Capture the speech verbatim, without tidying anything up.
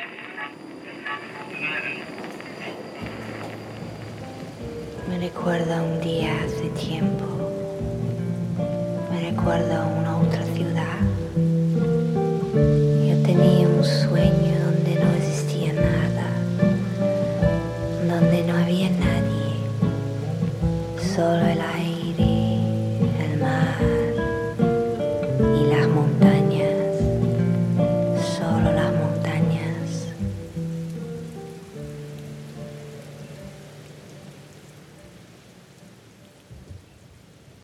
Me recuerda un día hace tiempo, me recuerda una otra ciudad. Yo tenía un sueño donde no existía nada, donde no había nadie, solo